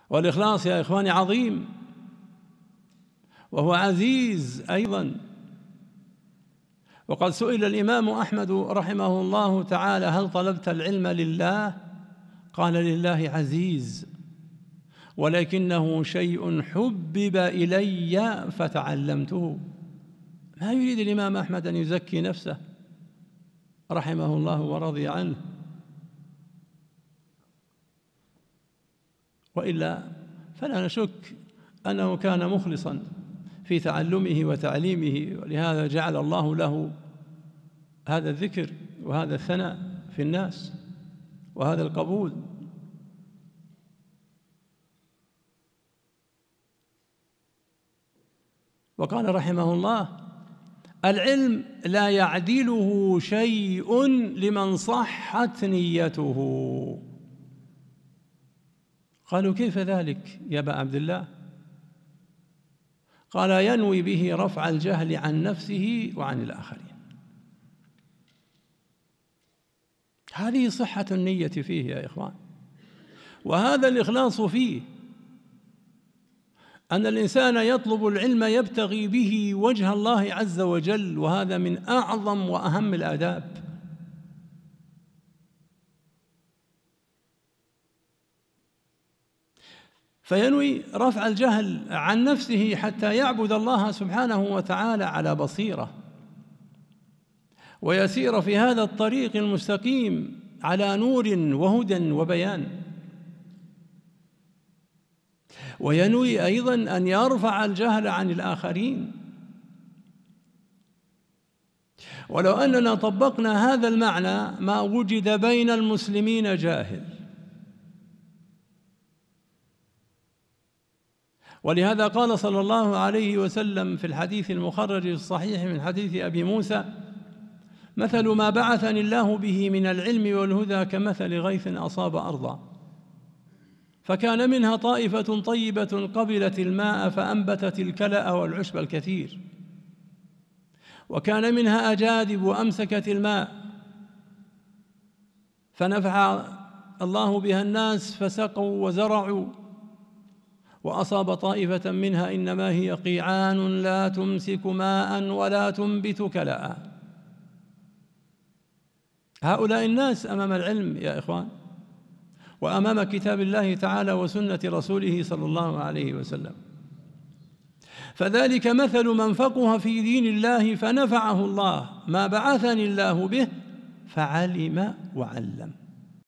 والإخلاص يا إخواني عظيم وهو عزيز أيضا. وقد سئل الإمام أحمد رحمه الله تعالى: هل طلبت العلم لله؟ قال: لله عزيز، ولكنه شيء حبب إلي فتعلمته. ما يريد الإمام أحمد أن يزكي نفسه رحمه الله ورضي عنه، وإلا فلا نشك أنه كان مخلصا في تعلمه وتعليمه، ولهذا جعل الله له هذا الذكر وهذا الثناء في الناس وهذا القبول. وقال رحمه الله: العلم لا يعدله شيء لمن صحت نيته. قالوا: كيف ذلك يا أبا عبد الله؟ قال: ينوي به رفع الجهل عن نفسه وعن الآخرين. هذه صحة النية فيه يا إخوان، وهذا الإخلاص فيه، أن الإنسان يطلب العلم يبتغي به وجه الله عز وجل، وهذا من أعظم وأهم الآداب. فينوي رفع الجهل عن نفسه حتى يعبد الله سبحانه وتعالى على بصيرة، ويسير في هذا الطريق المستقيم على نور وهدى وبيان. وينوي أيضا أن يرفع الجهل عن الآخرين. ولو أننا طبقنا هذا المعنى ما وجد بين المسلمين جاهل. ولهذا قال صلى الله عليه وسلم في الحديث المخرج الصحيح من حديث أبي موسى: مثل ما بعثني الله به من العلم والهدى كمثل غيث أصاب أرضا فكان منها طائفة طيبة قبلت الماء فأنبتت الكلأ والعشب الكثير، وكان منها أجادب أمسكت الماء فنفع الله بها الناس فسقوا وزرعوا، وأصاب طائفة منها إنما هي قيعان لا تمسك ماء ولا تنبت كلأ. هؤلاء الناس أمام العلم يا إخوان، وأمام كتاب الله تعالى وسنة رسوله صلى الله عليه وسلم. فذلك مثل من فقه في دين الله فنفعه الله ما بعثني الله به فعلم وعلم.